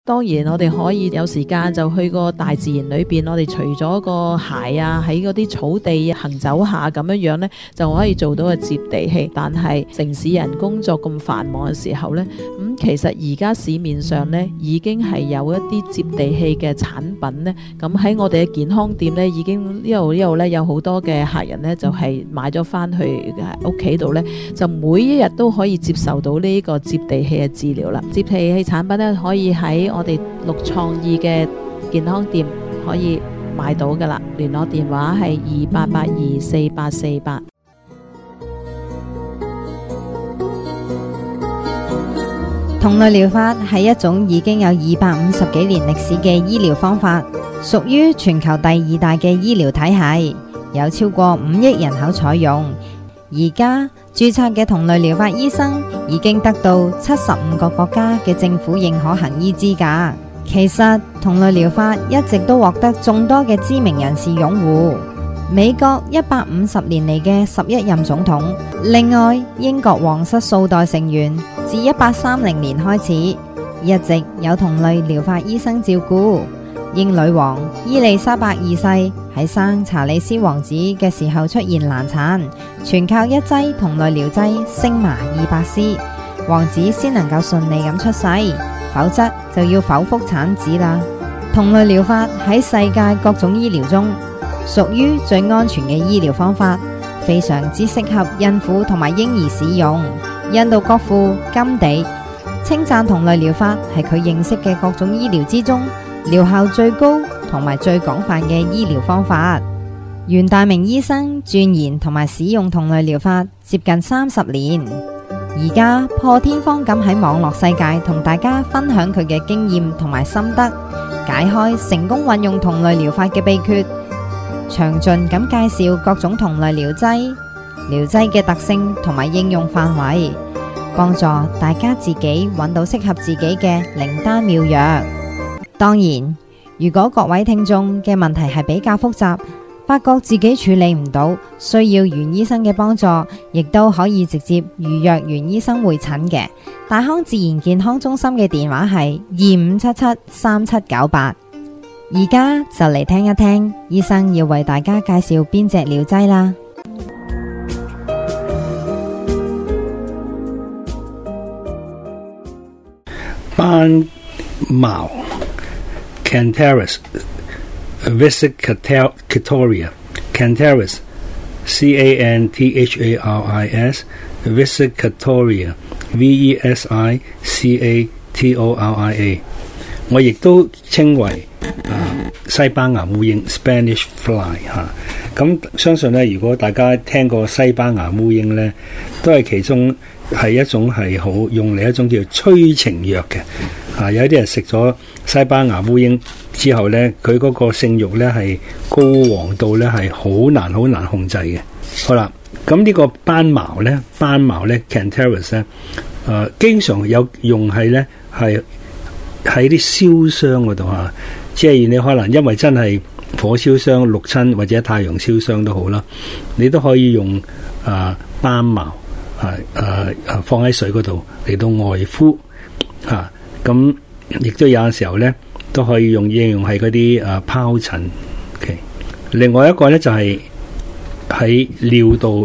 當然我哋可以有時間就去個大自然裏邊，我哋除咗個鞋啊，喺嗰啲草地行走下咁樣呢，就可以做到個接地氣。但係城市人工作咁繁忙嘅時候呢，其實而家市面上呢已經係有一啲接地氣嘅產品呢。咁喺我哋嘅健康店呢，已經一路呢有好多嘅客人呢，就係買咗翻去屋企度呢，就每一日都可以接受到呢個接地氣嘅治療啦。接地氣產品呢，可以喺我哋綠創意嘅健康店可以買到噶啦，聯絡電話係28824848。 同類療法係一種已經有250幾年歷史嘅醫療方法，屬於全球第2大嘅醫療體系，有超過5億人口採用。而家註冊嘅同類療法醫生已經得到75個國家嘅政府認可行醫資格。其實同類療法一直都獲得眾多嘅知名人士擁護。美國150年嚟嘅11任總統，另外英國皇室數代成員自1830年開始，一直有同類療法醫生照顧。英女王伊麗莎白二世喺生查理斯王子嘅時候出現難產，全靠一劑同類療劑星麻200絲，王子先能夠順利咁出世，否則就要剖腹產子啦。同類療法喺世界各種醫療中屬於最安全嘅醫療方法，非常之適合孕婦同埋嬰兒使用。印度國父甘地稱讚同類療法係佢認識嘅各種醫療之中療效最高同埋最廣泛嘅醫療方法。袁大明醫生鑽研同埋使用同類療法接近30年，而家破天荒咁喺網絡世界同大家分享佢嘅經驗同埋心得，解開成功運用同類療法嘅秘訣，詳盡咁介紹各種同類療劑嘅特性同埋應用範圍，幫助大家自己揾到適合自己嘅靈丹妙藥。當然，如果各位聽眾嘅問題係比較複雜，發覺自己處理唔到，需要袁醫生嘅幫助，亦都可以直接預約袁醫生會診嘅。大康自然健康中心嘅電話係25773798。而家就嚟聽一聽醫生要為大家介紹邊隻療劑啦。 斑茅 Cantharis Versicoltoria Cantharis C-A-N-T-H-A-R-I-S Versicoltoria V-E-S-I-C-A-T-O-R-I-A， 我亦都稱為西班牙烏蠅 Spanish Fly 咁相信咧，如果大家聽過西班牙烏蠅咧，都係其中係一種係好用嚟一種叫催情藥嘅。有啲人食咗西班牙烏蠅之後咧，佢嗰個性慾咧係高昂到咧係好難控制嘅。好啦，咁呢個斑茅咧 Cantharis 咧，經常有用係咧係喺啲燒傷嗰度即係你可能因為真係火燒傷淥親或者太陽燒傷都好啦，你都可以用斑茅放喺水嗰度嚟到外敷咁亦都有陣時候咧都可以應用係嗰啲疱疹。另外一個咧就係喺尿道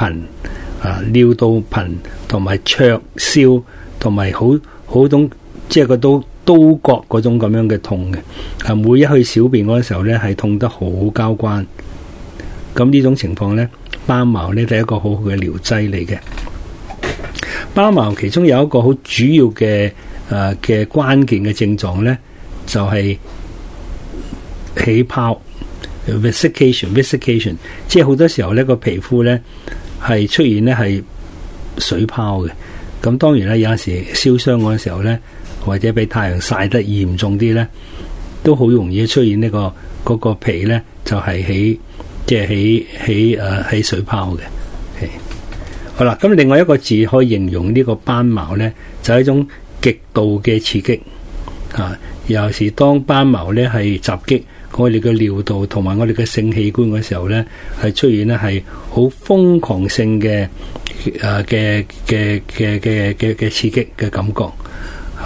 頻同埋灼燒同埋好種即係個刀割嗰種咁樣嘅痛嘅，每一去小便嗰陣時候咧係痛得好交關。咁呢種情況咧，斑茅咧係一個好好嘅療劑嚟嘅。斑茅其中有一個好主要嘅關鍵嘅症狀咧，就係起泡 Vesication， 即係好多時候咧個皮膚咧係出現咧係水泡嘅。咁當然咧有陣時燒傷嗰陣時候咧，或者俾太陽曬得嚴重啲咧，都好容易出現呢嗰個皮咧就係起水泡嘅。好啦，咁另外一個字可以形容呢個斑茅咧，就係一種極度嘅刺激尤其是當斑茅咧係襲擊我哋嘅尿道同埋我哋嘅性器官嘅時候咧，係出現咧係好瘋狂性嘅刺激嘅感覺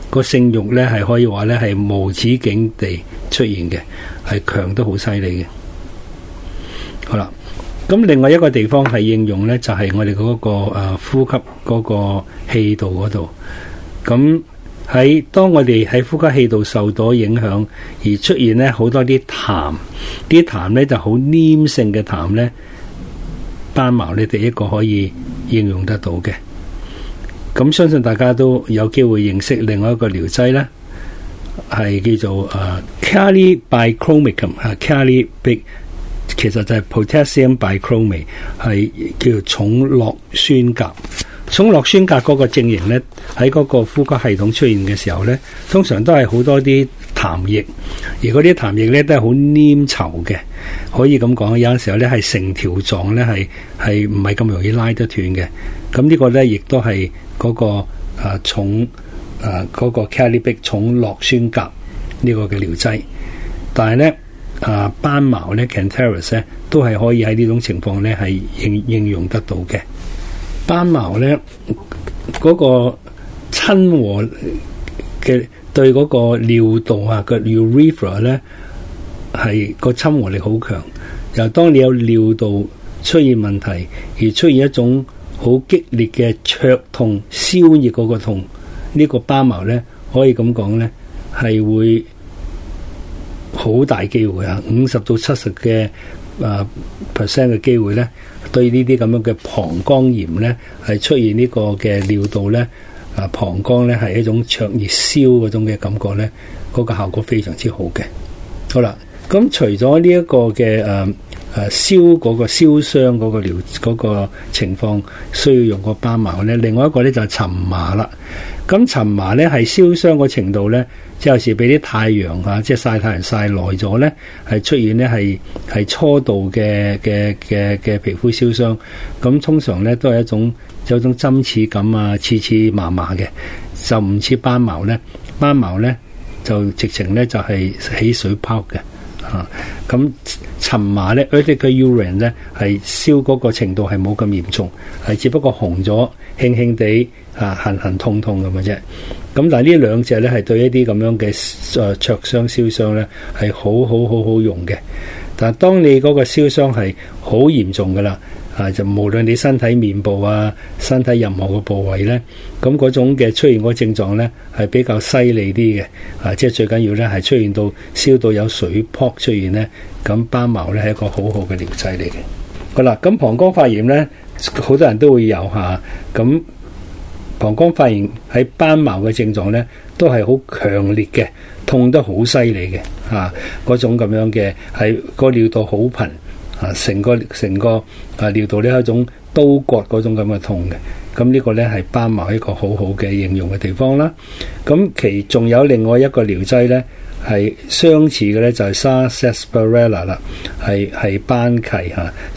個性慾咧係可以話咧係無止境地出現嘅，係強得好犀利嘅。好啦，咁另外一個地方係應用咧，就係我哋嗰個呼吸嗰個氣道嗰度。咁當我哋喺呼吸氣道受到影響，而出現咧好多啲痰咧就好黏性嘅痰咧，斑茅咧第一個可以應用得到嘅。咁相信大家都有機會認識另外一個療劑咧，係叫做Kali Bichromicum Kali Bic， 其實就係 Potassium Bichromate， 係叫做重樂酸鉀。重樂酸鉀嗰個證型咧，喺嗰個呼吸系統出現嘅時候咧，通常都係好多啲痰液，而嗰啲痰液咧都係好黏稠嘅，可以咁講。有陣時候咧係成條狀咧係唔係咁容易拉得斷嘅。咁呢個咧亦都係嗰個嗰個 Kali Bic 重樂酸鉀呢個嘅療劑。但係咧斑茅咧 Cantharis 咧都係可以喺呢種情況咧係應用得到嘅。斑茅咧嗰個親和嘅對嗰個尿道個 urethra 咧係個親和力好強。又當你有尿道出現問題，而出現一種好激烈嘅灼痛、燒熱嗰個痛，呢個斑茅咧可以咁講咧係會好大機會50到70嘅%嘅機會咧，對呢啲咁樣嘅膀胱炎咧，係出現呢個嘅尿道咧，膀胱咧係一種灼熱燒嗰種嘅感覺咧，嗰個效果非常之好嘅。好啦，咁除咗呢一個嘅燒嗰個燒傷嗰個嗰個情況需要用個斑茅咧，另外一個咧就係蕁麻啦。咁蕁麻咧係燒傷個程度咧，即係有時俾啲太陽即係曬太陽曬耐咗咧，係出現咧係初度嘅皮膚燒傷。咁通常咧都係有種針刺感刺麻麻嘅，就唔似斑茅咧。斑茅咧就直情咧就係起水泡嘅。咁蕁麻咧 Urtica urens 咧係燒嗰個程度係冇咁嚴重，係只不過紅咗，輕輕地痕痛咁嘅啫。咁但係呢兩隻咧係對一啲咁樣嘅灼傷燒傷咧係好用嘅。但係當你嗰個燒傷係好嚴重噶啦，就無論你身體面部身體任何個部位咧，咁嗰種嘅出現嗰個症狀咧係比較犀利啲嘅，即係最緊要咧係出現到燒到有水泡出現咧，咁斑茅咧係一個好好嘅療劑嚟嘅。好啦，咁膀胱發炎咧，好多人都會有咁膀胱發炎喺斑茅嘅症狀咧都係好強烈嘅，痛得好犀利嘅，嗰種咁樣嘅係個尿道好頻。成個尿道呢係一種刀割嗰種咁嘅痛嘅，咁呢個咧係斑茅一個好好嘅應用嘅地方啦。咁仲有另外一個療劑咧係相似嘅咧，就係 Sarsaparilla 啦，係斑芪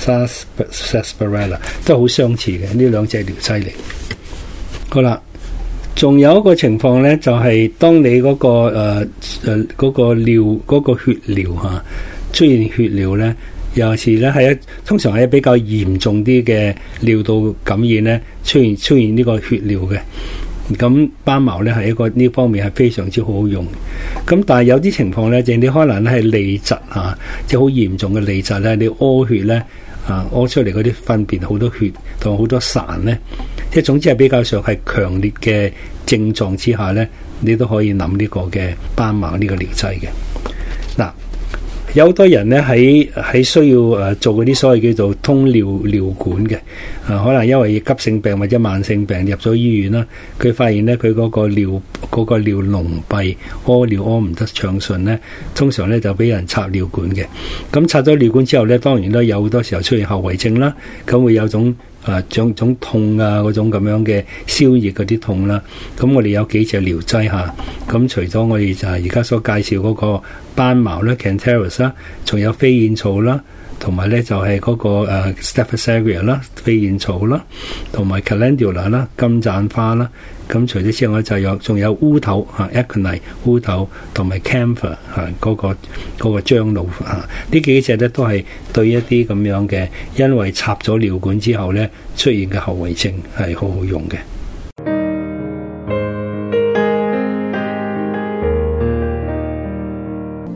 Sarsaparilla 都好相似嘅，呢兩隻療劑嚟。好啦，仲有一個情況咧，就係當你嗰個尿嗰個血尿出現血尿咧。尤其是咧通常係比較嚴重啲嘅尿道感染咧，出現呢個血尿嘅。咁斑茅咧係一個呢方面係非常之好用。咁但係有啲情況咧，你可能咧係痢疾即係好嚴重嘅痢疾咧，你屙血咧屙出嚟嗰啲糞便好多血同好多潺咧，即係總之係比較上係強烈嘅症狀之下咧，你都可以諗呢個嘅斑茅呢個療劑嘅。嗱。有好多人咧喺需要做嗰啲所謂叫做通尿管嘅，可能因為急性病或者慢性病入咗醫院啦，佢發現咧佢嗰個尿濃閉，屙尿屙唔得暢順咧，通常咧就俾人插尿管嘅。咁插咗尿管之後咧，當然都有好多時候出現後遺症啦，咁會有種痛嗰種咁樣嘅燒熱嗰啲痛啦。咁我哋有幾隻療劑咁除咗我哋就係而家所介紹嗰個斑茅啦 Cantharis 啦，仲有飛燕草啦，同埋咧就係嗰個Staphysaria 啦，飛燕草啦，同埋 Calendula 啦，金盞花啦。咁除咗之外就仲有烏頭Aconite 烏頭，同埋 Camphor 嗰個樟腦呢幾隻咧都係對一啲咁樣嘅因為插咗尿管之後咧出現嘅後遺症係好好用嘅。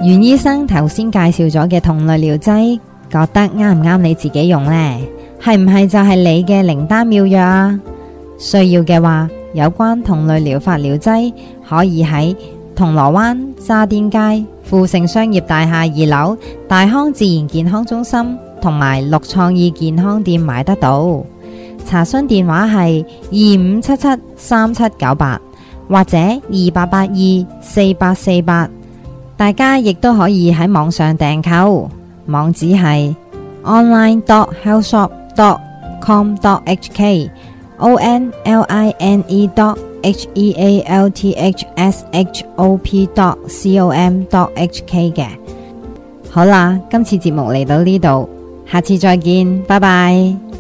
袁醫生頭先介紹咗嘅同類療劑，覺得啱唔啱你自己用呢？係唔係就係你嘅靈丹妙藥啊？需要嘅話，有關同類療法療劑可以喺銅鑼灣渣甸街富盛商業大廈2樓大康自然健康中心同埋綠創意健康店買得到。查詢電話係25773798或者28824848。大家亦都可以喺網上訂購，網址係 online.healthshop.com.hk online.healthshop.com.hk 嘅。好啦，今次節目嚟到呢度，下次再見，拜拜。